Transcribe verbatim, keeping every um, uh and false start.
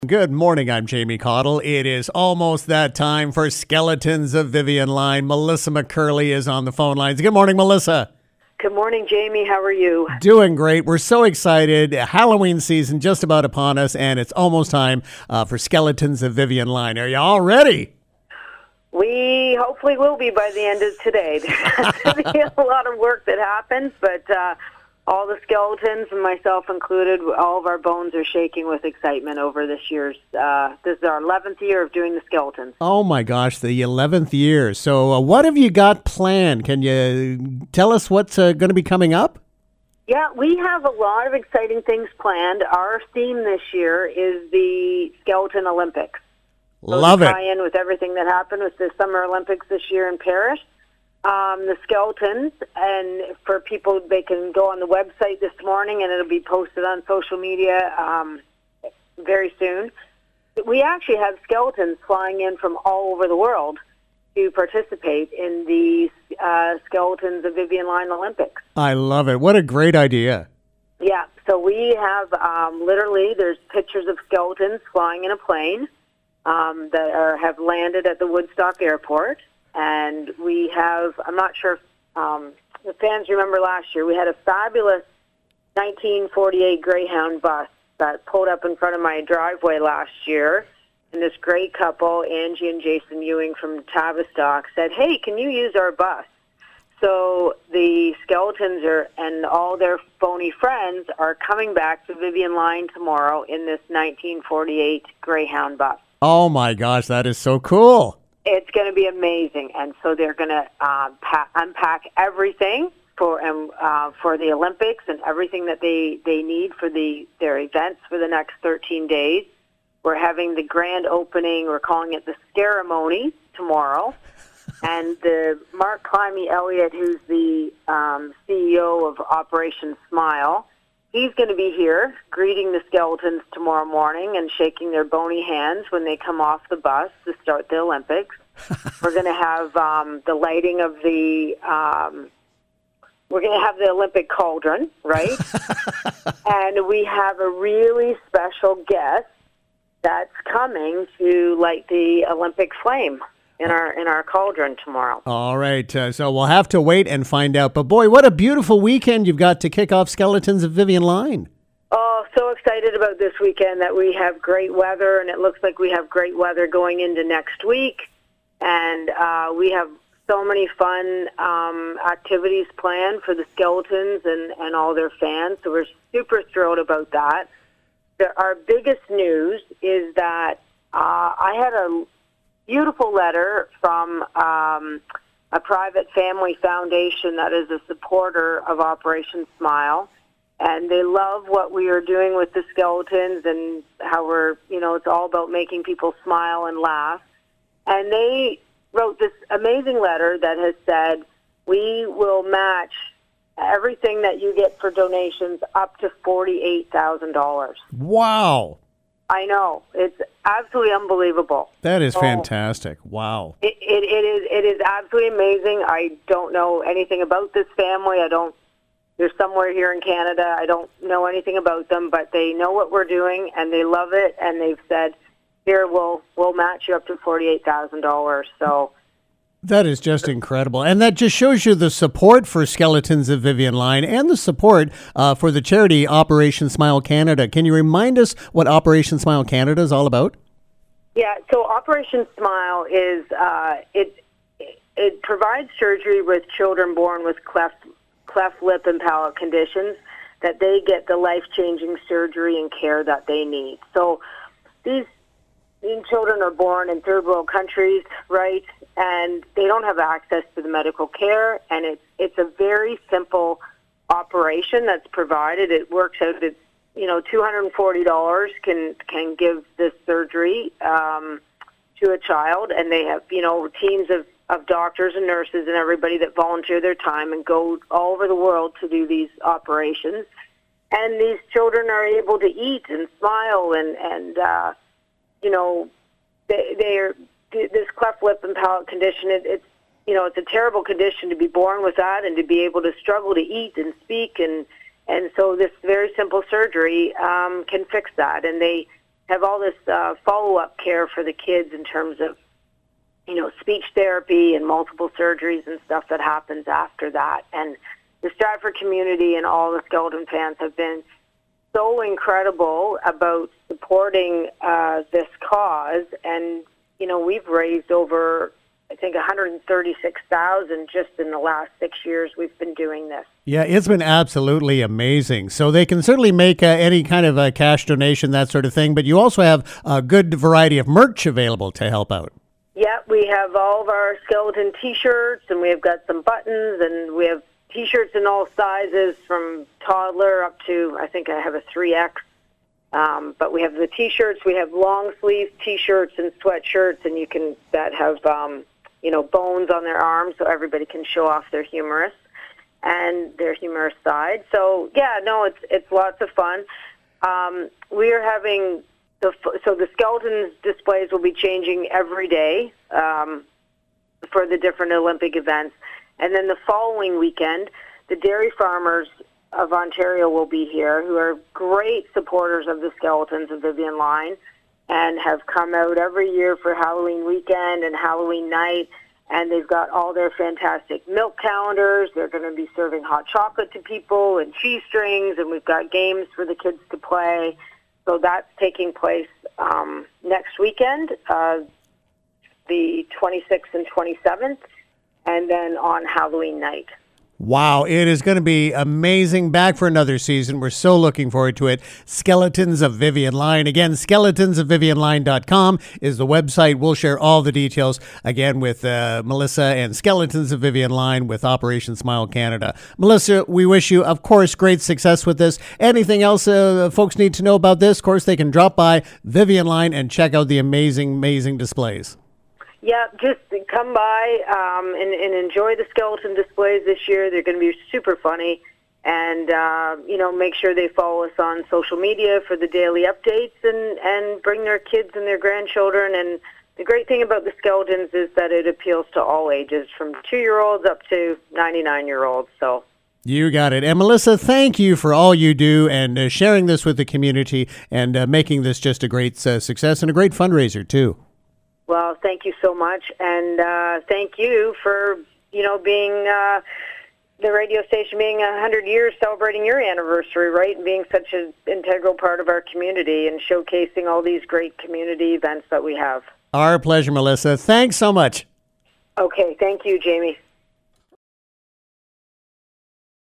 Good morning, I'm Jamie Cottle. It is almost that time for Skeletons of Vivian Line. Melissa McCurley is on the phone lines. Good morning, Melissa. Good morning, Jamie. How are you? Doing great. We're so excited. Halloween season just about upon us, and it's almost time uh, for Skeletons of Vivian Line. Are you all ready? We hopefully will be by the end of today. There's going to be a lot of work that happens, but uh, all the skeletons, and myself included, all of our bones are shaking with excitement over this year's, uh, this is our eleventh year of doing the skeletons. Oh my gosh, the eleventh year. So uh, what have you got planned? Can you tell us what's uh, going to be coming up? Yeah, we have a lot of exciting things planned. Our theme this year is the Skeleton Olympics. So Love it. Tie in with everything that happened with the Summer Olympics this year in Paris. Um, the skeletons, and for people, they can go on the website this morning, and it'll be posted on social media um, very soon. We actually have skeletons flying in from all over the world to participate in the uh, Skeletons of Vivian Line Olympics. I love it. What a great idea. Yeah, so we have um, literally, there's pictures of skeletons flying in a plane um, that are, have landed at the Woodstock Airport. And we have, I'm not sure if um, the fans remember last year, we had a fabulous nineteen forty-eight Greyhound bus that pulled up in front of my driveway last year. And this great couple, Angie and Jason Ewing from Tavistock, said, hey, can you use our bus? So the skeletons are, and all their phony friends are coming back to Vivian Line tomorrow in this nineteen forty-eight Greyhound bus. Oh my gosh, that is so cool. It's going to be amazing, and so they're going to uh, pa- unpack everything for um, uh, for the Olympics and everything that they, they need for the their events for the next thirteen days. We're having the grand opening. We're calling it the Scaremony tomorrow, and the Mark Climby Elliott, who's the um, C E O of Operation Smile, he's going to be here greeting the skeletons tomorrow morning and shaking their bony hands when they come off the bus to start the Olympics. We're going to have um, the lighting of the, um, we're going to have the Olympic cauldron, right? And we have a really special guest that's coming to light the Olympic flame in our in our cauldron tomorrow. All right, uh, so we'll have to wait and find out. But boy, what a beautiful weekend you've got to kick off Skeletons of Vivian Line. Oh, so excited about this weekend that we have great weather, and it looks like we have great weather going into next week. And uh, we have so many fun um, activities planned for the skeletons and, and all their fans, so we're super thrilled about that. The, our biggest news is that uh, I had a beautiful letter from um, a private family foundation that is a supporter of Operation Smile, and they love what we are doing with the skeletons and how we're, you know, it's all about making people smile and laugh. And they wrote this amazing letter that has said, we will match everything that you get for donations up to forty-eight thousand dollars. Wow. I know. It's absolutely unbelievable. That is so, fantastic. Wow. It, it, it is it is absolutely amazing. I don't know anything about this family. I don't, they're somewhere here in Canada. I don't know anything about them, but they know what we're doing, and they love it, and they've said, here, we'll, we'll match you up to forty-eight thousand dollars. So that is just incredible. And that just shows you the support for Skeletons of Vivian Line and the support uh, for the charity Operation Smile Canada. Can you remind us what Operation Smile Canada is all about? Yeah, so Operation Smile is, uh, it it provides surgery with children born with cleft, cleft lip and palate conditions, that they get the life-changing surgery and care that they need. So these These children are born in third world countries, right? And they don't have access to the medical care, and it's it's a very simple operation that's provided. It works out at, you know, two hundred forty dollars can can give this surgery um, to a child, and they have, you know, teams of, of doctors and nurses and everybody that volunteer their time and go all over the world to do these operations. And these children are able to eat and smile and, and uh, you know, they, they're, this cleft lip and palate condition, it, it's, you know, it's a terrible condition to be born with that and to be able to struggle to eat and speak. And, and so this very simple surgery um, can fix that. And they have all this uh, follow-up care for the kids in terms of, you know, speech therapy and multiple surgeries and stuff that happens after that. And the Stratford community and all the skeleton fans have been so incredible about supporting uh, this cause. And, you know, we've raised over, I think, one hundred thirty-six thousand dollars just in the last six years we've been doing this. Yeah, it's been absolutely amazing. So they can certainly make uh, any kind of a cash donation, that sort of thing. But you also have a good variety of merch available to help out. Yeah, we have all of our skeleton T-shirts, and we've got some buttons, and we have T-shirts in all sizes from toddler up to, I think I have a three X. Um, but we have the T-shirts, we have long sleeve T-shirts and sweatshirts, and you can that have um, you know, bones on their arms, so everybody can show off their humorous and their humorous side. So yeah, no, it's it's lots of fun. Um, we are having the so the skeletons displays will be changing every day um, for the different Olympic events, and then the following weekend, the dairy farmers of Ontario will be here, who are great supporters of the skeletons of Vivian Line, and have come out every year for Halloween weekend and Halloween night, and they've got all their fantastic milk calendars. They're going to be serving hot chocolate to people and cheese strings, and we've got games for the kids to play. So that's taking place um, next weekend, uh, the twenty-sixth and twenty-seventh, and then on Halloween night. Wow, it is going to be amazing. Back for another season. We're so looking forward to it. Skeletons of Vivian Line. Again, skeletons of vivian line dot com is the website. We'll share all the details, again, with uh, Melissa and Skeletons of Vivian Line with Operation Smile Canada. Melissa, we wish you, of course, great success with this. Anything else uh, folks need to know about this? Of course, they can drop by Vivian Line and check out the amazing, amazing displays. Yeah, just come by um, and, and enjoy the skeleton displays this year. They're going to be super funny. And, uh, you know, make sure they follow us on social media for the daily updates, and, and bring their kids and their grandchildren. And the great thing about the skeletons is that it appeals to all ages, from two-year-olds up to ninety-nine-year-olds. So you got it. And Melissa, thank you for all you do and uh, sharing this with the community and uh, making this just a great uh, success and a great fundraiser, too. Well, thank you so much, and uh, thank you for, you know, being uh, the radio station being one hundred years, celebrating your anniversary, right, and being such an integral part of our community and showcasing all these great community events that we have. Our pleasure, Melissa. Thanks so much. Okay, thank you, Jamie.